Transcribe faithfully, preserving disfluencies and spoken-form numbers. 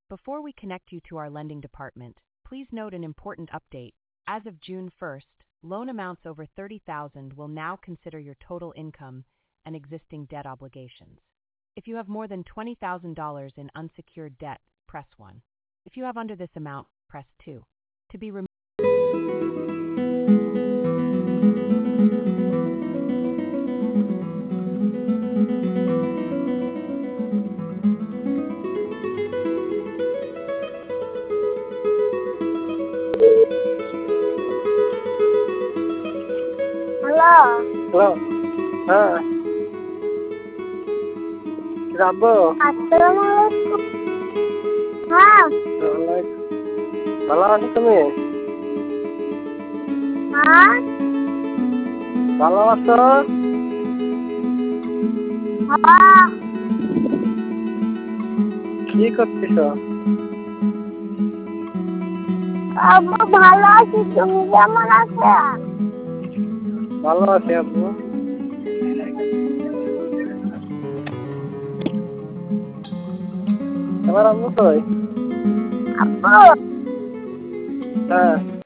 Before we connect you to our lending department, please note an important update. As of June first, loan amounts over thirty thousand dollars will now consider your total income and existing debt obligations. If you have more than twenty thousand dollars in unsecured debt, press one. If you have under this amount, press two. To be removed. Hello. Hello. Ah. Kenapa? Assalamualaikum. Hah? Salah ni kami. Hah? Salah sir. Hah? কি করতেছ? আব্বু ভালো আছি, তুমি কেমন আছো? ভালো আছি আব্বু। তোমার আম্মু কই? আব্বু হ্যাঁ।